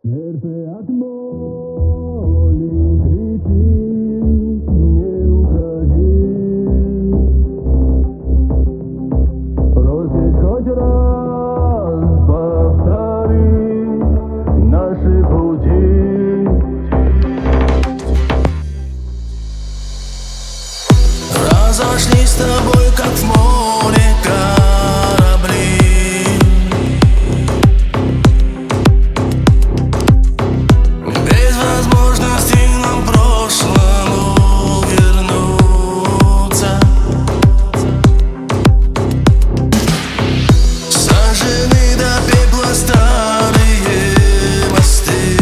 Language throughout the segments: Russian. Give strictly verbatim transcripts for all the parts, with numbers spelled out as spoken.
Сердце от боли кричит: не уходи. Просит хоть раз повтори наши пути. Разошлись с тобой, как в море корабли. Без возможности нам к прошлому вернуться. Сожжены до пепла старые мосты.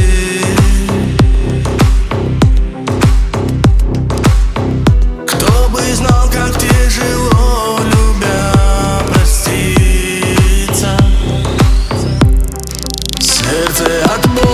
Кто бы знал, как тяжело, любя, проститься. Сердце от боли